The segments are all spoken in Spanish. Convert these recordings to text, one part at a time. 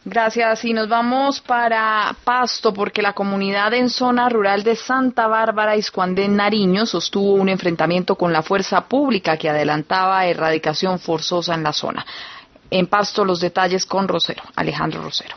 Gracias, y nos vamos para Pasto porque la comunidad en zona rural de Santa Bárbara, Iscuandé, Nariño, sostuvo un enfrentamiento con la fuerza pública que adelantaba erradicación forzosa en la zona. En Pasto los detalles con Alejandro Rosero.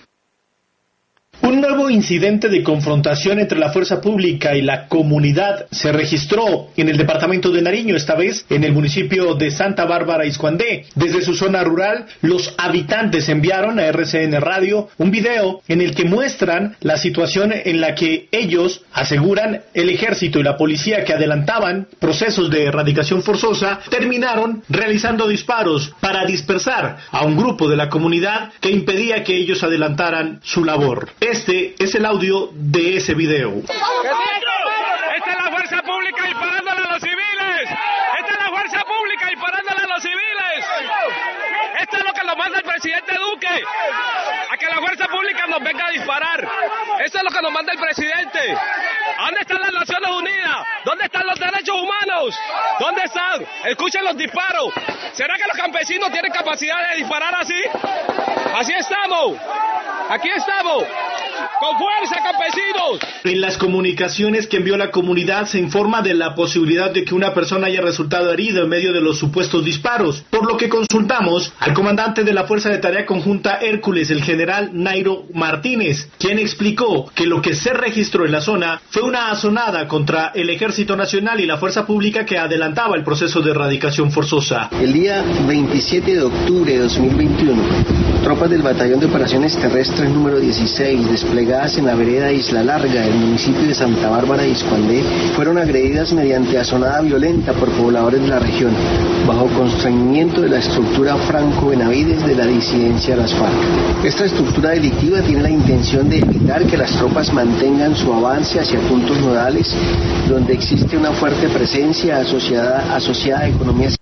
Un nuevo incidente de confrontación entre la fuerza pública y la comunidad se registró en el departamento de Nariño, esta vez en el municipio de Santa Bárbara, Iscuandé. Desde su zona rural, los habitantes enviaron a RCN Radio un video en el que muestran la situación en la que ellos aseguran el ejército y la policía que adelantaban procesos de erradicación forzosa terminaron realizando disparos para dispersar a un grupo de la comunidad que impedía que ellos adelantaran su labor. Este es el audio de ese video. ¡Esta es la fuerza pública disparándole a los civiles! ¡Esta es la fuerza pública disparándole a los civiles! Esto es lo que nos manda el presidente Duque, a que la fuerza pública nos venga a disparar. Eso es lo que nos manda el presidente. ¿Dónde están las Naciones Unidas? ¿Dónde están los derechos humanos? ¿Dónde están? Escuchen los disparos. ¿Será que los campesinos tienen capacidad de disparar así? Así estamos. Aquí estamos. ¡Con fuerza, campesinos! En las comunicaciones que envió la comunidad se informa de la posibilidad de que una persona haya resultado herida en medio de los supuestos disparos, por lo que consultamos al comandante de la Fuerza de Tarea Conjunta Hércules, el general Nairo Martínez, quien explicó que lo que se registró en la zona fue una azonada contra el Ejército Nacional y la Fuerza Pública que adelantaba el proceso de erradicación forzosa. El día 27 de octubre de 2021, tropas del Batallón de Operaciones Terrestres número 16, desplegadas en la vereda Isla Larga, del municipio de Santa Bárbara de Iscuandé, fueron agredidas mediante azonada violenta por pobladores de la región, bajo constreñimiento de la estructura Franco Benavides de la disidencia de las FARC. Esta estructura delictiva tiene la intención de evitar que las tropas mantengan su avance hacia puntos nodales, donde existe una fuerte presencia asociada a economías.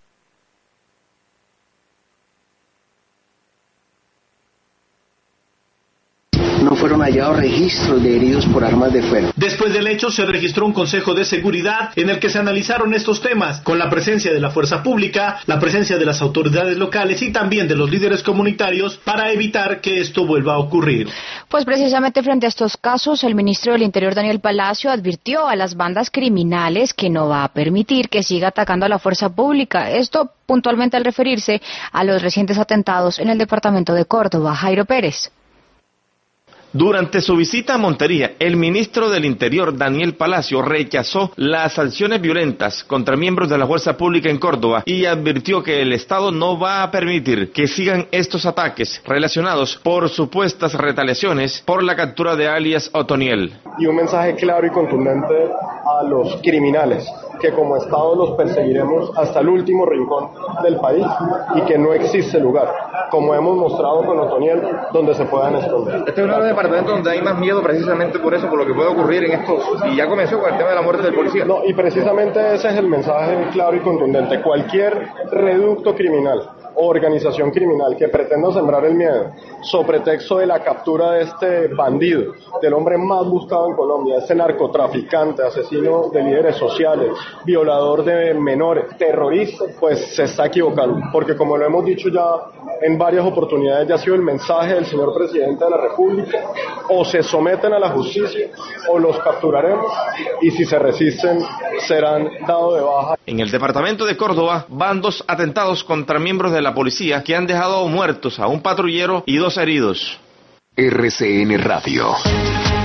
No fueron hallados registros de heridos por armas de fuego. Después del hecho se registró un consejo de seguridad en el que se analizaron estos temas, con la presencia de la fuerza pública, la presencia de las autoridades locales y también de los líderes comunitarios para evitar que esto vuelva a ocurrir. Pues precisamente frente a estos casos, el ministro del Interior, Daniel Palacio, advirtió a las bandas criminales que no va a permitir que siga atacando a la fuerza pública. Esto puntualmente al referirse a los recientes atentados en el departamento de Córdoba. Jairo Pérez. Durante su visita a Montería, el ministro del Interior, Daniel Palacio, rechazó las sanciones violentas contra miembros de la fuerza pública en Córdoba y advirtió que el Estado no va a permitir que sigan estos ataques relacionados por supuestas retaliaciones por la captura de alias Otoniel. Y un mensaje claro y contundente a los criminales, que como Estado los perseguiremos hasta el último rincón del país y que no existe lugar, como hemos mostrado con Otoniel, donde se puedan esconder. Este es uno de los departamentos donde hay más miedo precisamente por eso, por lo que puede ocurrir en estos, y ya comenzó con el tema de la muerte del policía. No, y precisamente ese es el mensaje claro y contundente. Cualquier reducto criminal o organización criminal que pretenda sembrar el miedo sobre pretexto de la captura de este bandido, del hombre más buscado en Colombia, este narcotraficante, asesino de líderes sociales, violador de menores, terrorista, pues se está equivocando, porque como lo hemos dicho ya en varias oportunidades, ya ha sido el mensaje del señor presidente de la República: o se someten a la justicia o los capturaremos, y si se resisten serán dados de baja. En el departamento de Córdoba van 2 atentados contra miembros de la policía que han dejado muertos a un patrullero y 2 heridos. RCN Radio.